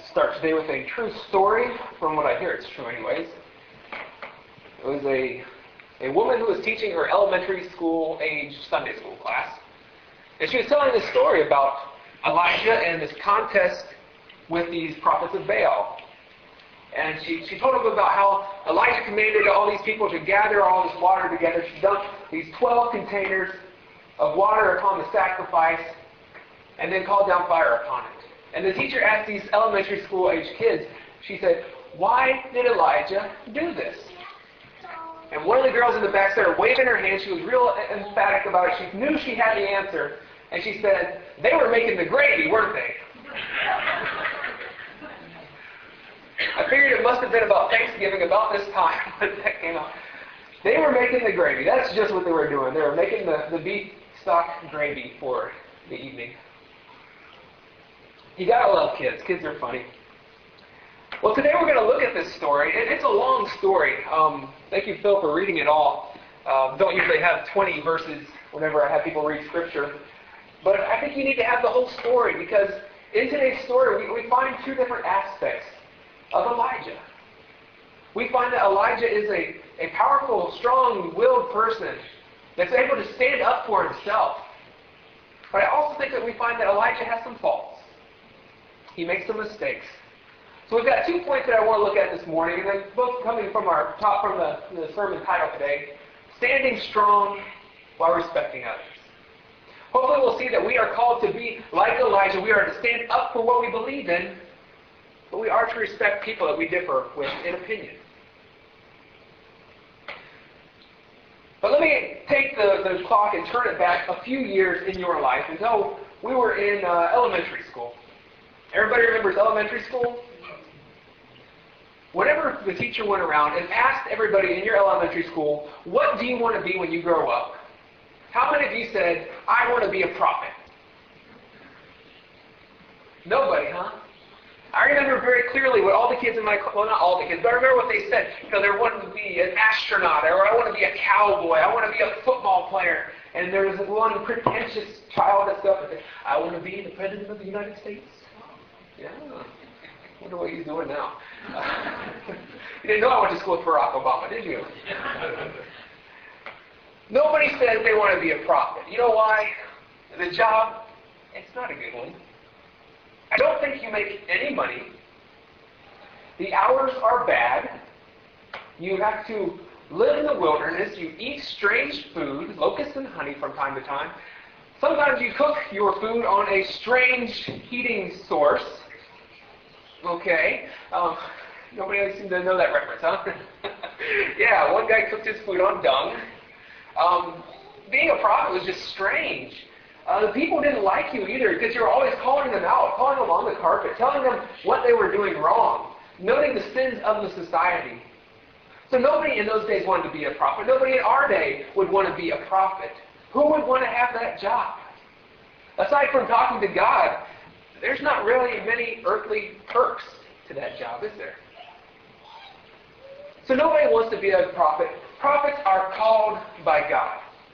start today with a true story. From what I hear, it's true anyways. It was a woman who was teaching her elementary school age Sunday school class. And she was telling this story about Elijah and this contest with these prophets of Baal. And she told them about how Elijah commanded all these people to gather all this water together. She dumped these 12 containers of water upon the sacrifice and then called down fire upon it. And the teacher asked these elementary school age kids, she said, "Why did Elijah do this?" And one of the girls in the back started waving her hand. She was real emphatic about it. She knew she had the answer. And she said, "They were making the gravy, weren't they?" I figured it must have been about Thanksgiving, about this time when that came out. They were making the gravy. That's just what they were doing. They were making the beef stock gravy for the evening. You gotta love kids. Kids are funny. Well, today we're going to look at this story. It's a long story. Thank you, Phil, for reading it all. Don't usually have 20 verses whenever I have people read Scripture. But I think you need to have the whole story, because in today's story we find two different aspects of Elijah. We find that Elijah is a powerful, strong-willed person that's able to stand up for himself. But I also think that we find that Elijah has some faults. He makes some mistakes. So we've got 2 points that I want to look at this morning, and they're both coming from the sermon title today, Standing Strong While Respecting Others. Hopefully we'll see that we are called to be like Elijah. We are to stand up for what we believe in, but we are to respect people that we differ with in opinion. But let me take the clock and turn it back a few years in your life until we were in elementary school. Everybody remembers elementary school? Whenever the teacher went around and asked everybody in your elementary school, "What do you want to be when you grow up?" How many of you said, "I want to be a prophet"? Nobody, huh? I remember very clearly what all the kids in my class, well, not all the kids, but I remember what they said. You know, they wanted to be an astronaut, or I want to be a cowboy, I want to be a football player. And there was one pretentious child that said, "I want to be the President of the United States." Yeah. I wonder what he's doing now. You didn't know I went to school with Barack Obama, did you? Nobody says they want to be a prophet. You know why? The job, it's not a good one. I don't think you make any money. The hours are bad. You have to live in the wilderness. You eat strange food, locusts and honey from time to time. Sometimes you cook your food on a strange heating source. Okay. Nobody else seems to know that reference, huh? Yeah, one guy cooked his food on dung. Being a prophet was just strange. The people didn't like you either, because you were always calling them out, calling them on the carpet, telling them what they were doing wrong, noting the sins of the society. So nobody in those days wanted to be a prophet. Nobody in our day would want to be a prophet. Who would want to have that job? Aside from talking to God, there's not really many earthly perks to that job, is there? So nobody wants to be a prophet. Prophets are called by God.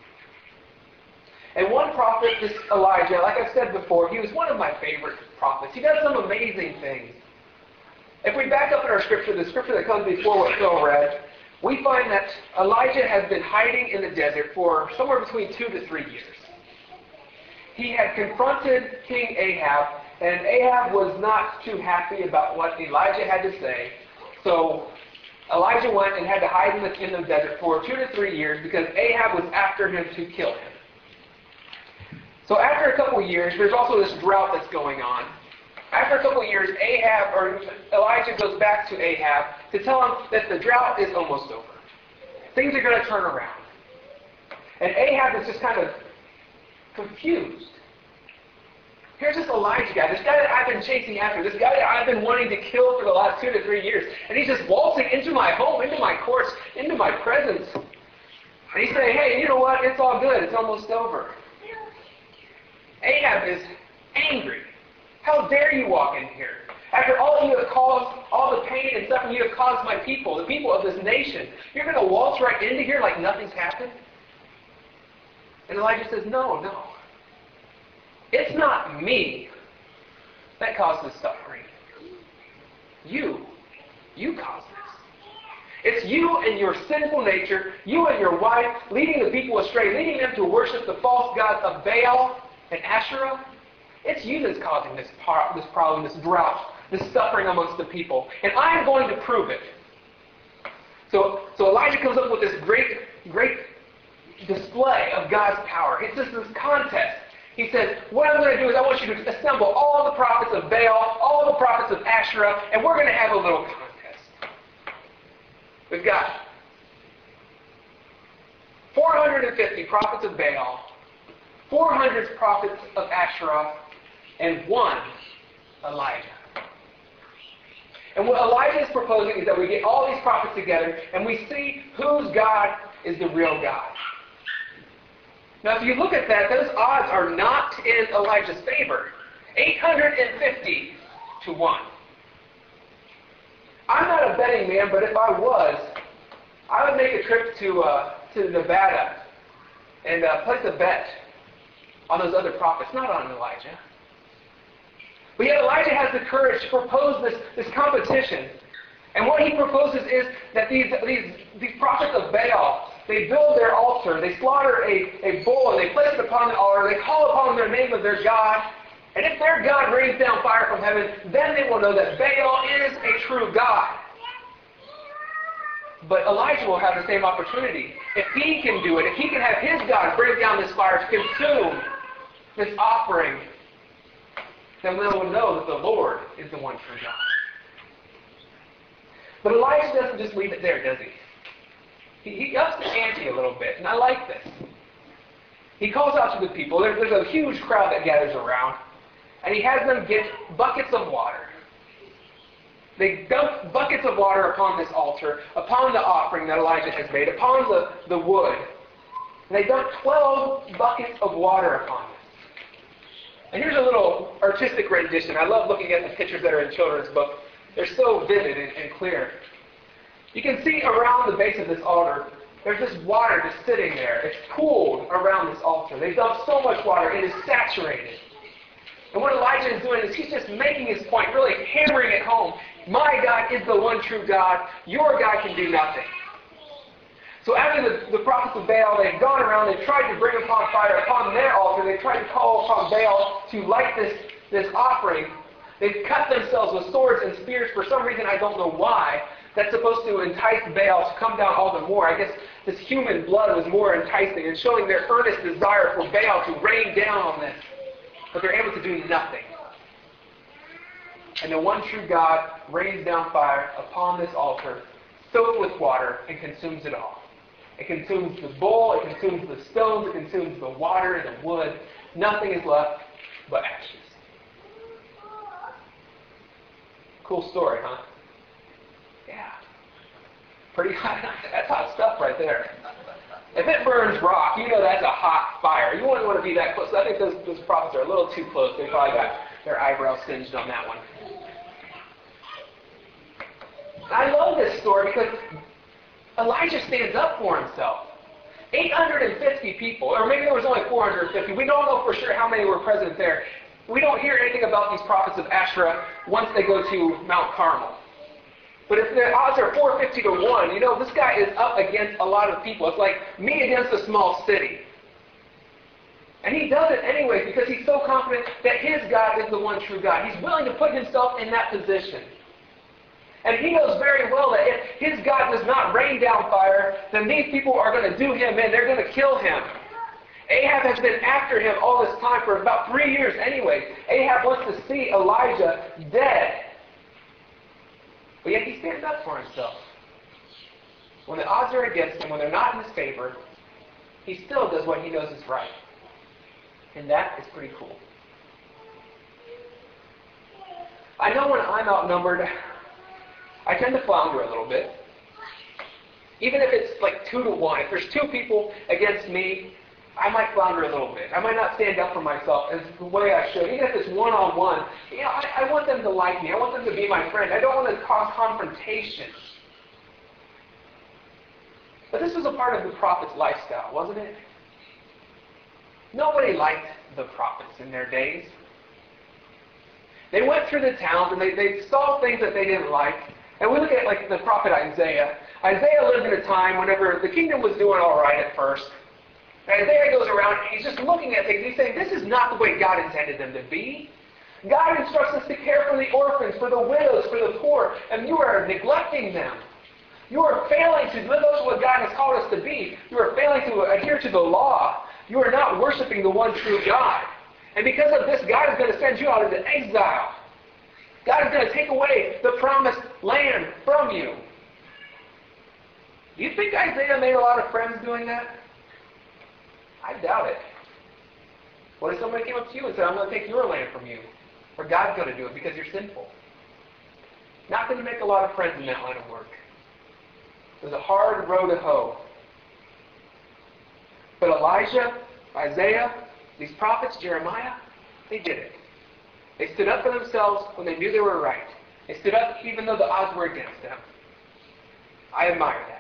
And one prophet, this Elijah, like I said before, he was one of my favorite prophets. He does some amazing things. If we back up in our scripture, the scripture that comes before what Phil read, we find that Elijah has been hiding in the desert for somewhere between 2 to 3 years. He had confronted King Ahab, and Ahab was not too happy about what Elijah had to say. So Elijah went and had to hide in the desert for 2 to 3 years because Ahab was after him to kill him. So after a couple of years, there's also this drought that's going on. After a couple of years, Elijah goes back to Ahab to tell him that the drought is almost over. Things are going to turn around. And Ahab is just kind of confused. Here's this Elijah guy, this guy that I've been chasing after, this guy that I've been wanting to kill for the last 2 to 3 years, and he's just waltzing into my home, into my courts, into my presence. And he's saying, "Hey, you know what? It's all good. It's almost over." Ahab is angry. How dare you walk in here? After all you have caused, all the pain and suffering you have caused my people, the people of this nation, you're going to waltz right into here like nothing's happened? And Elijah says, No. It's not me that caused this suffering. You caused this. It's you and your sinful nature, you and your wife, leading the people astray, leading them to worship the false gods of Baal and Asherah. It's you that's causing this problem, this drought, this suffering amongst the people. And I am going to prove it. So Elijah comes up with this great display of God's power. It's just this contest. He says, what I'm going to do is I want you to assemble all the prophets of Baal, all the prophets of Asherah, and we're going to have a little contest. We've got 450 prophets of Baal, 400 prophets of Asherah, and one Elijah. And what Elijah is proposing is that we get all these prophets together and we see whose God is the real God. Now, if you look at that, those odds are not in Elijah's favor. 850 to 1. I'm not a betting man, but if I was, I would make a trip to Nevada and place a bet on those other prophets, not on Elijah. But yet Elijah has the courage to propose this competition. And what he proposes is that these prophets of Baal, they build their altar, they slaughter a bull, and they place it upon the altar, they call upon the name of their God, and if their God rains down fire from heaven, then they will know that Baal is a true God. But Elijah will have the same opportunity. If he can do it, if he can have his God bring down this fire to consume this offering, then we will know that the Lord is the one true God. But Elijah doesn't just leave it there, does he? He ups the ante a little bit, and I like this. He calls out to the people. There's a huge crowd that gathers around, and he has them get buckets of water. They dump buckets of water upon this altar, upon the offering that Elijah has made, upon the wood. And they dump 12 buckets of water upon this. And here's a little artistic rendition. I love looking at the pictures that are in children's books. They're so vivid and clear. You can see around the base of this altar, there's this water just sitting there. It's pooled around this altar. They dumped so much water, it is saturated. And what Elijah is doing is he's just making his point, really hammering it home. My God is the one true God. Your God can do nothing. So after the prophets of Baal, they've gone around, they've tried to bring upon fire upon their altar, they've tried to call upon Baal to light this offering. They've cut themselves with swords and spears for some reason, I don't know why. That's supposed to entice Baal to come down all the more. I guess this human blood was more enticing and showing their earnest desire for Baal to rain down on this. But they're able to do nothing. And the one true God rains down fire upon this altar, soaked with water, and consumes it all. It consumes the bull, it consumes the stones, it consumes the water, the wood. Nothing is left but ashes. Cool story, huh? Yeah. Pretty hot. That's hot stuff right there. If it burns rock, you know that's a hot fire. You wouldn't want to be that close. I think those prophets are a little too close. They probably got their eyebrows singed on that one. I love this story because Elijah stands up for himself. 850 people, or maybe there was only 450. We don't know for sure how many were present there. We don't hear anything about these prophets of Asherah once they go to Mount Carmel. But if the odds are 450 to 1, you know, this guy is up against a lot of people. It's like me against a small city. And he does it anyway because he's so confident that his God is the one true God. He's willing to put himself in that position. And he knows very well that if his God does not rain down fire, then these people are going to do him in. They're going to kill him. Ahab has been after him all this time for about 3 years anyway. Ahab wants to see Elijah dead. But yet he stands up for himself. When the odds are against him, when they're not in his favor, he still does what he knows is right. And that is pretty cool. I know when I'm outnumbered, I tend to flounder a little bit. Even if it's like 2 to 1. If there's 2 people against me, I might flounder a little bit. I might not stand up for myself as the way I should. Even if it's one-on-one, you know, I want them to like me. I want them to be my friend. I don't want to cause confrontation. But this was a part of the prophet's lifestyle, wasn't it? Nobody liked the prophets in their days. They went through the towns and they saw things that they didn't like. And we look at like the prophet Isaiah. Isaiah lived in a time whenever the kingdom was doing all right at first. Isaiah goes around and he's just looking at things. He's saying, this is not the way God intended them to be. God instructs us to care for the orphans, for the widows, for the poor, and you are neglecting them. You are failing to live up to what God has called us to be. You are failing to adhere to the law. You are not worshiping the one true God. And because of this, God is going to send you out into exile. God is going to take away the promised land from you. Do you think Isaiah made a lot of friends doing that? I doubt it. What if somebody came up to you and said, I'm going to take your land from you? Or God's going to do it because you're sinful. Not going to make a lot of friends in that line of work. It was a hard row to hoe. But Elijah, Isaiah, these prophets, Jeremiah, they did it. They stood up for themselves when they knew they were right. They stood up even though the odds were against them. I admire that.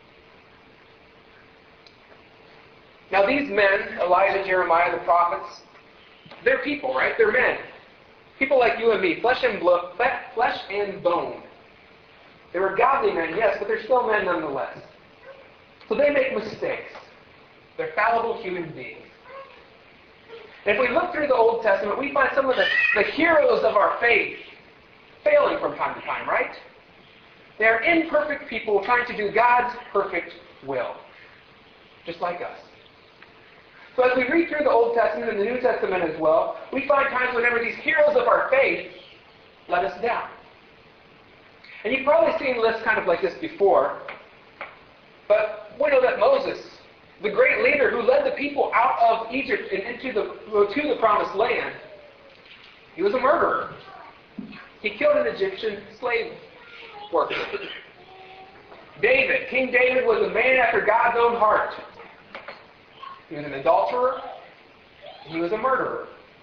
Now these men, Elijah, Jeremiah, the prophets, they're people, right? They're men. People like you and me, flesh and bone. They were godly men, yes, but they're still men nonetheless. So they make mistakes. They're fallible human beings. And if we look through the Old Testament, we find some of the heroes of our faith failing from time to time, right? They are imperfect people trying to do God's perfect will, just like us. So as we read through the Old Testament and the New Testament as well, we find times whenever these heroes of our faith let us down. And you've probably seen lists kind of like this before, but we know that Moses, the great leader who led the people out of Egypt and to the promised land, he was a murderer. He killed an Egyptian slave worker. David, King David, was a man after God's own heart. He was an adulterer. He was a murderer.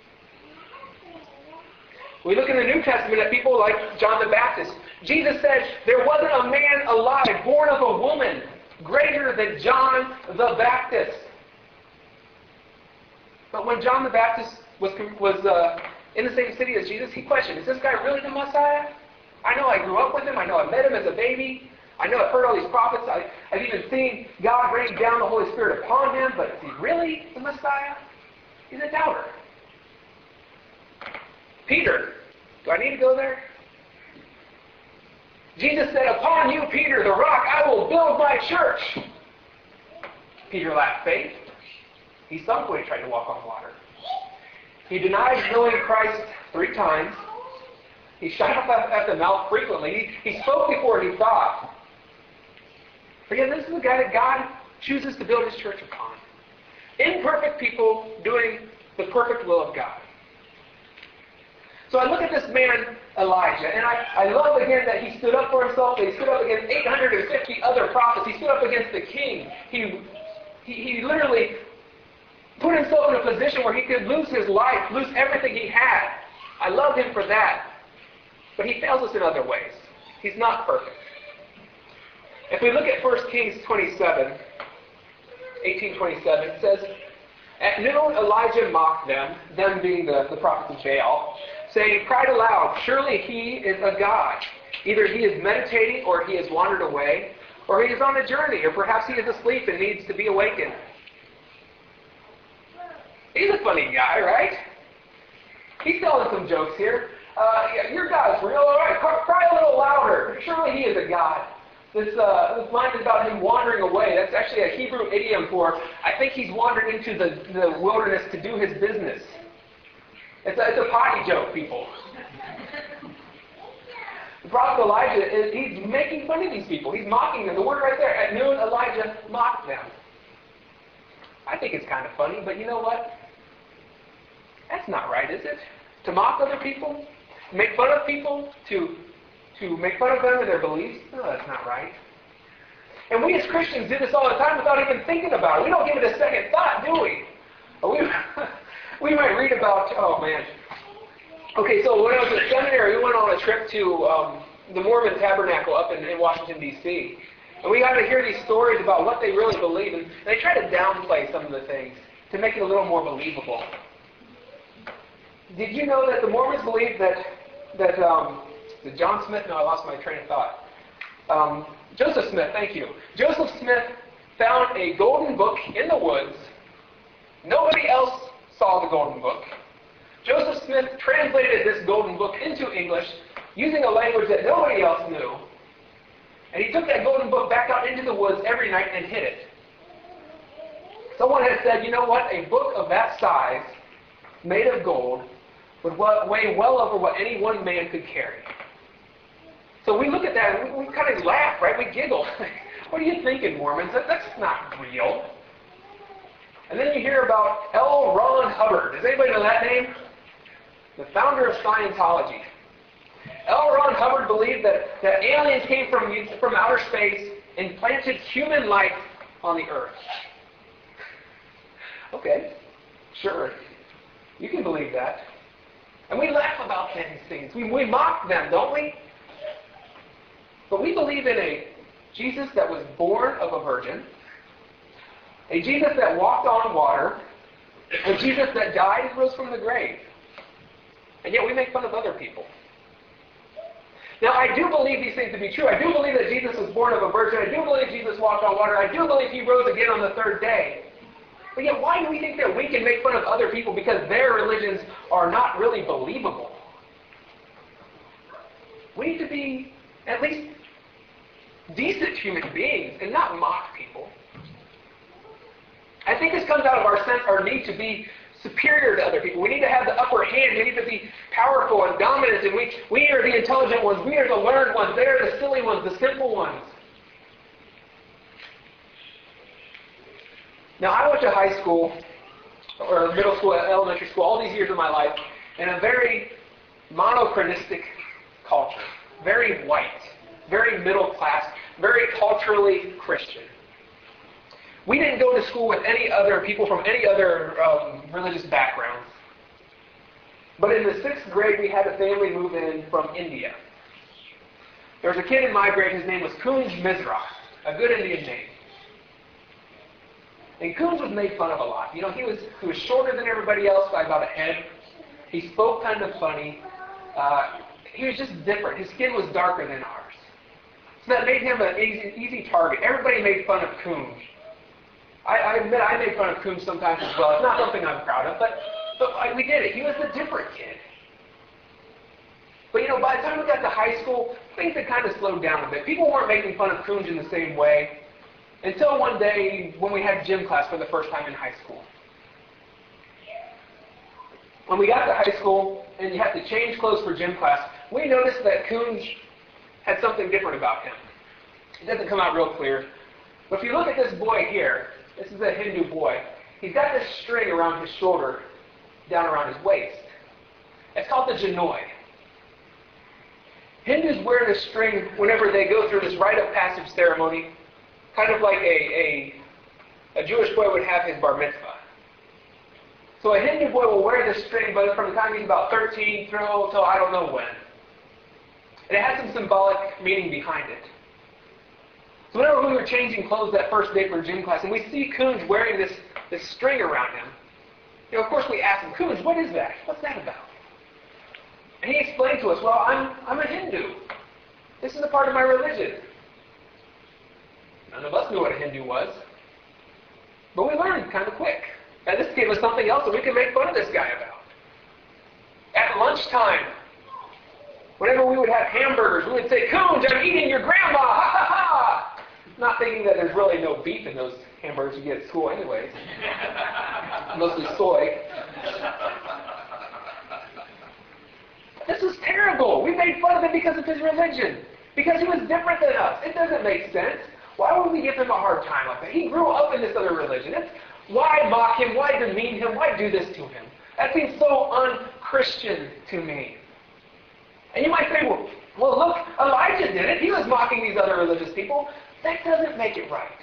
We look in the New Testament at people like John the Baptist. Jesus said there wasn't a man alive born of a woman greater than John the Baptist. But when John the Baptist was in the same city as Jesus, he questioned, is this guy really the Messiah? I know I grew up with him. I know I met him as a baby. I know I've heard all these prophets. I've even seen God rain down the Holy Spirit upon him, but is he really the Messiah? He's a doubter. Peter, do I need to go there? Jesus said, upon you, Peter, the rock, I will build my church. Peter lacked faith. He sunk when he tried to walk on water. He denied knowing Christ 3 times. He shot up at the mouth frequently. He spoke before he thought. But yet, this is the guy that God chooses to build his church upon. Imperfect people doing the perfect will of God. So I look at this man, Elijah, and I love again that he stood up for himself, that he stood up against 850 other prophets. He stood up against the king. He literally put himself in a position where he could lose his life, lose everything he had. I love him for that. But he fails us in other ways. He's not perfect. If we look at 1 Kings 18:27, it says, at noon Elijah mocked them being the prophets of Baal, saying, cried aloud, surely he is a god. Either he is meditating, or he has wandered away, or he is on a journey, or perhaps he is asleep and needs to be awakened. He's a funny guy, right? He's telling some jokes here. Your God's real, all right, cry a little louder. Surely he is a god. This line is about him wandering away. That's actually a Hebrew idiom for, I think he's wandered into the wilderness to do his business. It's a potty joke, people. The prophet Elijah, he's making fun of these people. He's mocking them. The word right there, at noon, Elijah mocked them. I think it's kind of funny, but you know what? That's not right, is it? To mock other people? Make fun of people? To make fun of them and their beliefs? No, that's not right. And we as Christians do this all the time without even thinking about it. We don't give it a second thought, do we? We might read about, oh man. Okay, so when I was in seminary, we went on a trip to the Mormon Tabernacle up in Washington, D.C. And we got to hear these stories about what they really believe. And they try to downplay some of the things to make it a little more believable. did you know that the Mormons believe that John Smith? No, I lost my train of thought. Joseph Smith, thank you. Joseph Smith found a golden book in the woods. Nobody else saw the golden book. Joseph Smith translated this golden book into English using a language that nobody else knew. And he took that golden book back out into the woods every night and hid it. Someone had said, you know what? A book of that size, made of gold, would weigh well over what any one man could carry. So we look at that and we kind of laugh, right? We giggle. What are you thinking, Mormons? That's not real. And then you hear about L. Ron Hubbard. Does anybody know that name? The founder of Scientology. L. Ron Hubbard believed that aliens came from outer space and planted human life on the earth. Okay, sure. You can believe that. And we laugh about these things. We mock them, don't we? But we believe in a Jesus that was born of a virgin, a Jesus that walked on water, a Jesus that died and rose from the grave. And yet we make fun of other people. Now, I do believe these things to be true. I do believe that Jesus was born of a virgin. I do believe Jesus walked on water. I do believe he rose again on the third day. But yet, why do we think that we can make fun of other people because their religions are not really believable? We need to be at least decent human beings and not mock people. I think this comes out of our need to be superior to other people. We need to have the upper hand. We need to be powerful and dominant. And we are the intelligent ones. We are the learned ones. They are the silly ones, the simple ones. Now, I went to high school, or middle school, elementary school, all these years of my life, in a very monochronistic culture. Very white, very middle class, very culturally Christian. We didn't go to school with any other people from any other religious backgrounds. But in the 6th grade, we had a family move in from India. There was a kid in my grade, his name was Kunj Mizra, a good Indian name. And Kunj was made fun of a lot. You know, he was shorter than everybody else by about a head. He spoke kind of funny. He was just different. His skin was darker than ours. So that made him an easy target. Everybody made fun of Kunj. I admit I made fun of Kunj sometimes as well. It's not something I'm proud of, but we did it. He was the different kid. But you know, by the time we got to high school, things had kind of slowed down a bit. People weren't making fun of Kunj in the same way until one day when we had gym class for the first time in high school. When we got to high school and you had to change clothes for gym class, we noticed that Kunj had something different about him. It doesn't come out real clear. But if you look at this boy here, this is a Hindu boy. He's got this string around his shoulder, down around his waist. It's called the Janoi. Hindus wear this string whenever they go through this rite of passage ceremony, kind of like a Jewish boy would have his bar mitzvah. So a Hindu boy will wear this string, but from the time he's about 13 through till I don't know when. And it has some symbolic meaning behind it. So whenever we were changing clothes that first day for gym class, and we see Kunj wearing this string around him, you know, of course we asked him, Kunj, what is that? What's that about? And he explained to us, well, I'm a Hindu. This is a part of my religion. None of us knew what a Hindu was. But we learned kind of quick. And this gave us something else that we could make fun of this guy about. At lunchtime, whenever we would have hamburgers, we would say, Kunj, I'm eating your grandma, ha ha ha! Not thinking that there's really no beef in those hamburgers you get at school anyways. Mostly soy. This is terrible. We made fun of him because of his religion. Because he was different than us. It doesn't make sense. Why would we give him a hard time like that? He grew up in this other religion. Why mock him? Why demean him? Why do this to him? That seems so un-Christian to me. And you might say, well, look, Elijah did it. He was mocking these other religious people. That doesn't make it right.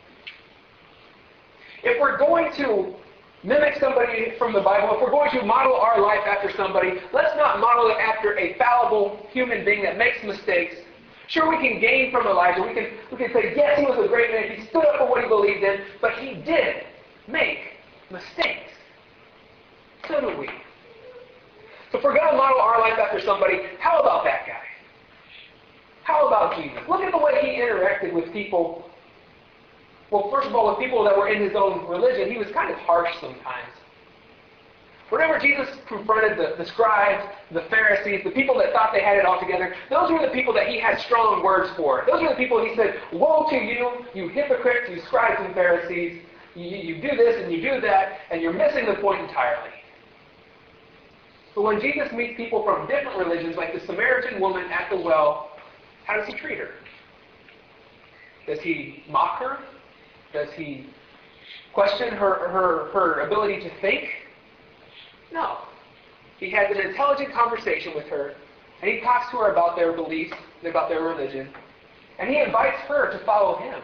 If we're going to mimic somebody from the Bible, if we're going to model our life after somebody, let's not model it after a fallible human being that makes mistakes. Sure, we can gain from Elijah. We can say, yes, he was a great man. He stood up for what he believed in, but he did make mistakes. So do we. So if we're going to model our life after somebody, how about that guy? How about Jesus? Look at the way he interacted with people. Well, first of all, with people that were in his own religion, he was kind of harsh sometimes. Whenever Jesus confronted the scribes, the Pharisees, the people that thought they had it all together, those were the people that he had strong words for. Those were the people he said, "Woe to you, you hypocrites, you scribes and Pharisees. You do this and you do that, and you're missing the point entirely." But when Jesus meets people from different religions, like the Samaritan woman at the well, how does he treat her? Does he mock her? Does he question her ability to think? No. He has an intelligent conversation with her, and he talks to her about their beliefs, about their religion, and he invites her to follow him.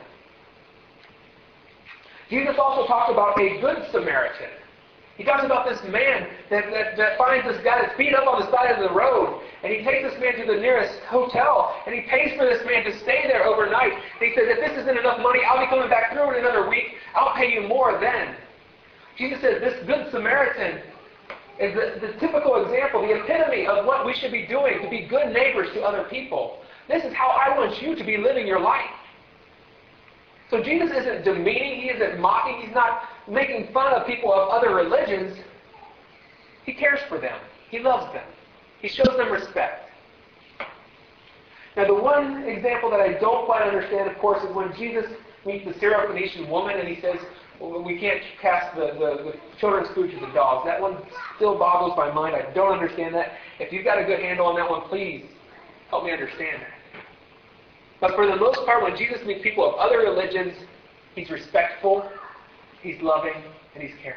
Jesus also talks about a good Samaritan. He talks about this man that finds this guy that's beat up on the side of the road, and he takes this man to the nearest hotel, and he pays for this man to stay there overnight. And he says, "If this isn't enough money, I'll be coming back through in another week. I'll pay you more then." Jesus says this good Samaritan is the typical example, the epitome of what we should be doing to be good neighbors to other people. This is how I want you to be living your life. So Jesus isn't demeaning, he isn't mocking, he's not making fun of people of other religions. He cares for them. He loves them. He shows them respect. Now the one example that I don't quite understand, of course, is when Jesus meets the Syrophoenician woman and he says, "Well, we can't cast the children's food to the dogs." That one still boggles my mind. I don't understand that. If you've got a good handle on that one, please help me understand that. But for the most part, when Jesus meets people of other religions, he's respectful, he's loving, and he's caring.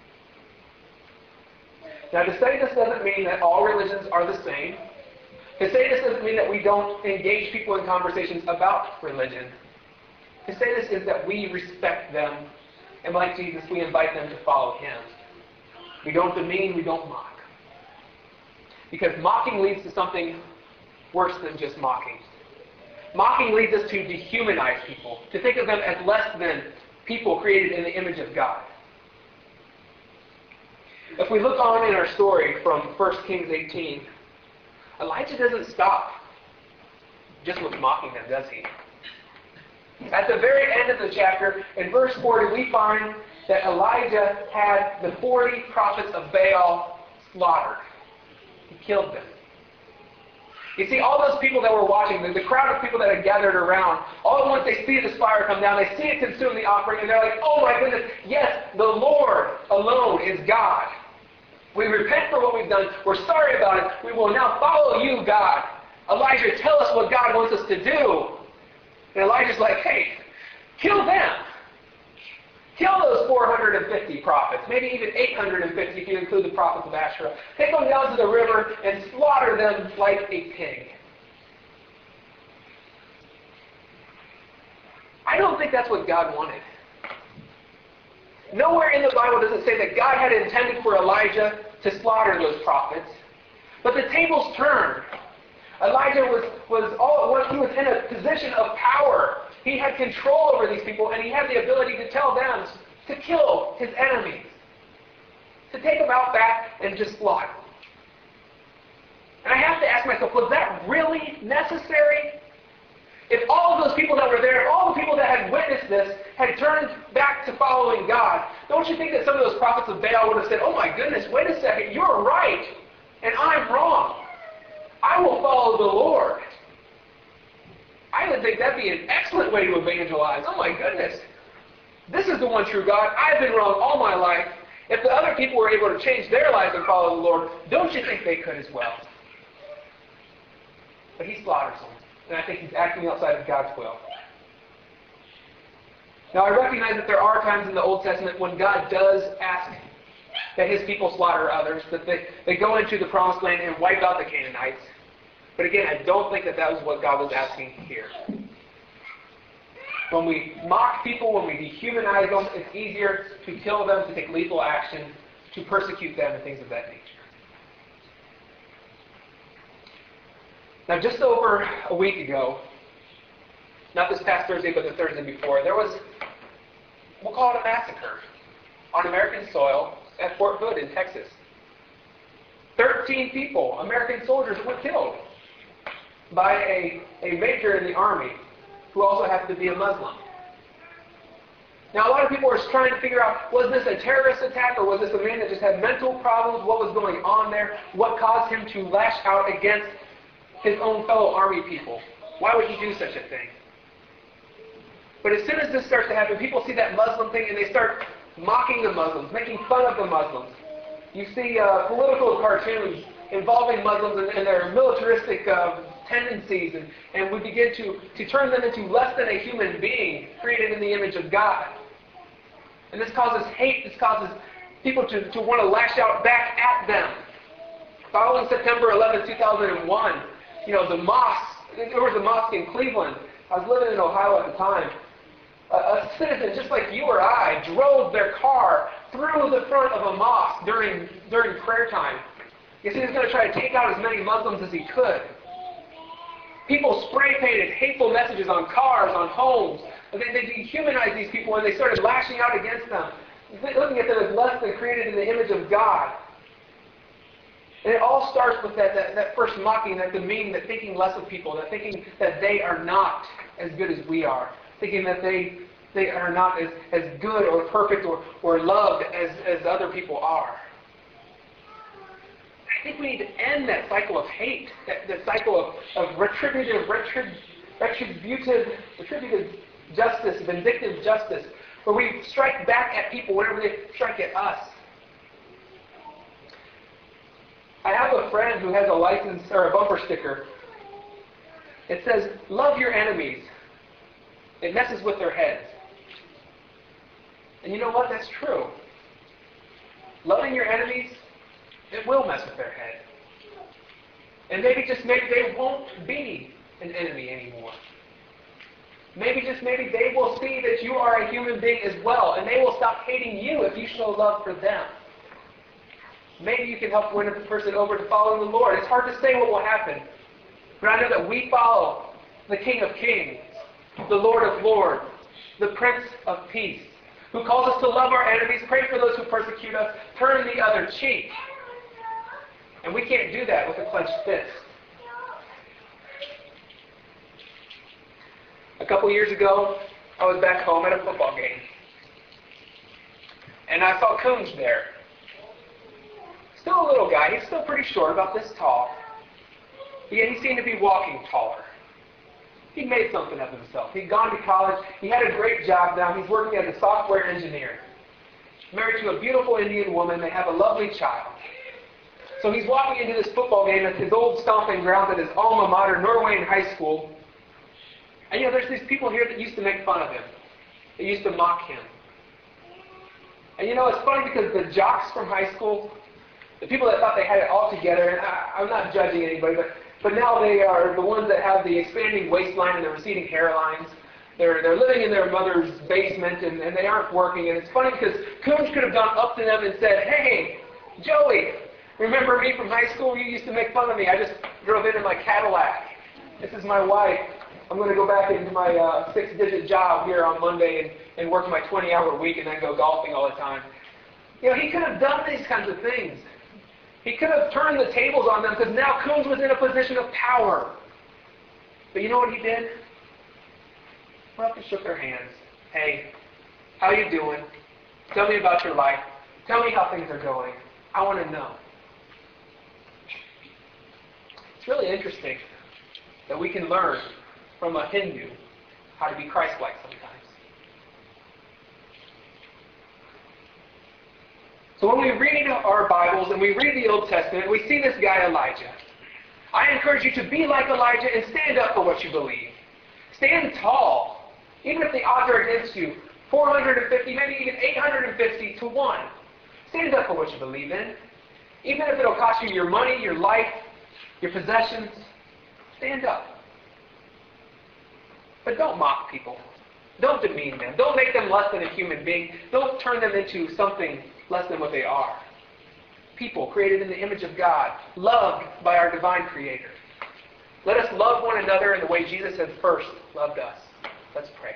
Now, to say this doesn't mean that all religions are the same. To say this doesn't mean that we don't engage people in conversations about religion. To say this is that we respect them, and like Jesus, we invite them to follow him. We don't demean, we don't mock. Because mocking leads to something worse than just mocking. Mocking leads us to dehumanize people, to think of them as less than people created in the image of God. If we look on in our story from 1 Kings 18, Elijah doesn't stop just with mocking them, does he? At the very end of the chapter, in verse 40, we find that Elijah had the 40 prophets of Baal slaughtered. He killed them. You see, all those people that were watching, the crowd of people that had gathered around, all at once they see this fire come down, they see it consume the offering, and they're like, "Oh my goodness, yes, the Lord alone is God. We repent for what we've done. We're sorry about it. We will now follow you, God. Elijah, tell us what God wants us to do." And Elijah's like, "Hey, kill them. Kill those 450 prophets, maybe even 850 if you include the prophets of Asherah. Take them down to the river and slaughter them like a pig." I don't think that's what God wanted. Nowhere in the Bible does it say that God had intended for Elijah to slaughter those prophets. But the tables turned. Elijah was all at once, he was in a position of power. He had control over these people, and he had the ability to tell them to kill his enemies, to take them out back and just slaughter them. And I have to ask myself, was that really necessary? If all of those people that were there, all the people that had witnessed this, had turned back to following God, don't you think that some of those prophets of Baal would have said, "Oh my goodness, wait a second, you're right, and I'm wrong. I will follow the Lord"? I would think that'd be an excellent way to evangelize. Oh my goodness. This is the one true God. I've been wrong all my life. If the other people were able to change their lives and follow the Lord, don't you think they could as well? But he slaughters them. And I think he's acting outside of God's will. Now I recognize that there are times in the Old Testament when God does ask that his people slaughter others, that they go into the Promised Land and wipe out the Canaanites. But again, I don't think that was what God was asking here. When we mock people, when we dehumanize them, it's easier to kill them, to take lethal action, to persecute them, and things of that nature. Now, just over a week ago, not this past Thursday, but the Thursday before, there was, we'll call it a massacre on American soil at Fort Hood in Texas. 13 13 people, American soldiers, were killed by a major in the army who also happened to be a Muslim. Now, a lot of people are trying to figure out, was this a terrorist attack, or was this a man that just had mental problems? What was going on there? What caused him to lash out against his own fellow army people? Why would he do such a thing? But as soon as this starts to happen, people see that Muslim thing and they start mocking the Muslims, making fun of the Muslims. You see political cartoons involving Muslims and their militaristic tendencies, and we begin to turn them into less than a human being created in the image of God. And this causes hate. This causes people to want to lash out back at them. Following September 11, 2001, there was a mosque in Cleveland. I was living in Ohio at the time. A citizen, just like you or I, drove their car through the front of a mosque during prayer time. You see, he was going to try to take out as many Muslims as he could. People spray painted hateful messages on cars, on homes. They dehumanized these people and they started lashing out against them, looking at them as less than created in the image of God. And it all starts with that first mocking, that demeaning, that thinking less of people, that thinking that they are not as good as we are, thinking that they are not as good or perfect or loved as other people are. I think we need to end that cycle of hate, that cycle of retributive justice, vindictive justice, where we strike back at people whenever they strike at us. I have a friend who has a license or a bumper sticker. It says, "Love your enemies." It messes with their heads. And you know what? That's true. Loving your enemies, it will mess with their head. And maybe they won't be an enemy anymore. Maybe they will see that you are a human being as well, and they will stop hating you if you show love for them. Maybe you can help win a person over to following the Lord. It's hard to say what will happen. But I know that we follow the King of Kings, the Lord of Lords, the Prince of Peace, who calls us to love our enemies, pray for those who persecute us, turn the other cheek. And we can't do that with a clenched fist. A couple years ago, I was back home at a football game. And I saw Coons there. Still a little guy. He's still pretty short, about this tall. Yet he seemed to be walking taller. He made something of himself. He'd gone to college. He had a great job now. He's working as a software engineer. Married to a beautiful Indian woman. They have a lovely child. So he's walking into this football game at his old stomping ground at his alma mater, Norway High School. And there's these people here that used to make fun of him. They used to mock him. And it's funny because the jocks from high school, the people that thought they had it all together, and I'm not judging anybody, but now they are the ones that have the expanding waistline and the receding hairlines. They're living in their mother's basement, and they aren't working. And it's funny because Coons could have gone up to them and said, "Hey, Joey, remember me from high school? You used to make fun of me. I just drove into my Cadillac. This is my wife. I'm going to go back into my 6-digit job here on Monday and work my 20-hour week and then go golfing all the time." He could have done these kinds of things. He could have turned the tables on them because now Coons was in a position of power. But you know what he did? Went up and shook their hands. "Hey, how you doing? Tell me about your life. Tell me how things are going. I want to know." It's really interesting that we can learn from a Hindu how to be Christ-like sometimes. So when we read our Bibles and we read the Old Testament, we see this guy Elijah. I encourage you to be like Elijah and stand up for what you believe. Stand tall. Even if the odds are against you, 450, maybe even 850 to 1. Stand up for what you believe in. Even if it'll cost you your money, your life, your possessions, stand up. But don't mock people. Don't demean them. Don't make them less than a human being. Don't turn them into something less than what they are. People created in the image of God, loved by our divine Creator. Let us love one another in the way Jesus has first loved us. Let's pray.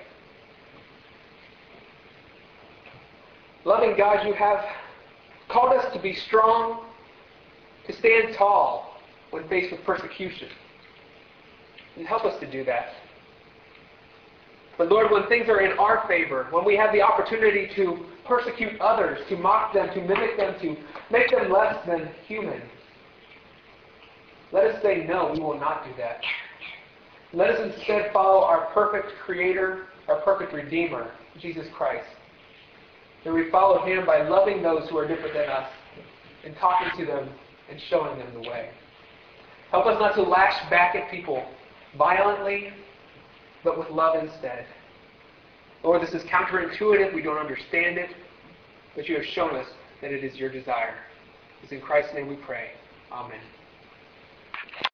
Loving God, you have called us to be strong, to stand tall when faced with persecution. And help us to do that. But Lord, when things are in our favor, when we have the opportunity to persecute others, to mock them, to mimic them, to make them less than human, let us say, no, we will not do that. Let us instead follow our perfect Creator, our perfect Redeemer, Jesus Christ. May we follow Him by loving those who are different than us and talking to them and showing them the way. Help us not to lash back at people violently, but with love instead. Lord, this is counterintuitive. We don't understand it, but you have shown us that it is your desire. It's in Christ's name we pray. Amen.